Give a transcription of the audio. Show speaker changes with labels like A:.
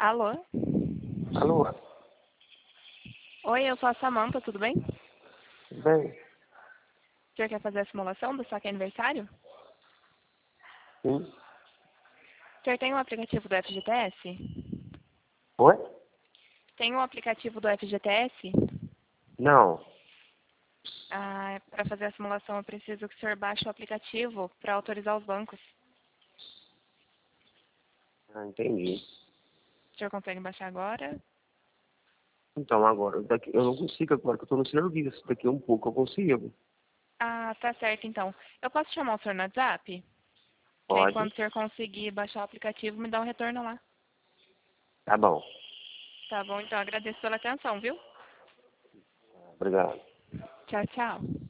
A: Alô?
B: Alô?
A: Oi, eu sou a Samanta, tudo bem?
B: Tudo bem?
A: O senhor quer fazer a simulação do saque aniversário?
B: Sim.
A: O senhor tem um aplicativo do FGTS?
B: Oi?
A: Tem um aplicativo do FGTS?
B: Não.
A: Para fazer a simulação eu preciso que o senhor baixe o aplicativo para autorizar os bancos.
B: Ah, entendi.
A: O senhor consegue baixar agora?
B: Então, agora, eu não consigo agora que eu tô no serviço. Daqui a um pouco eu consigo.
A: Ah, tá certo então. Eu posso chamar o senhor no WhatsApp? Que aí
B: Pode?
A: quando o senhor conseguir baixar o aplicativo, me dá um retorno lá.
B: Tá bom.
A: Tá bom, então agradeço pela atenção, viu?
B: Obrigado.
A: Tchau, tchau.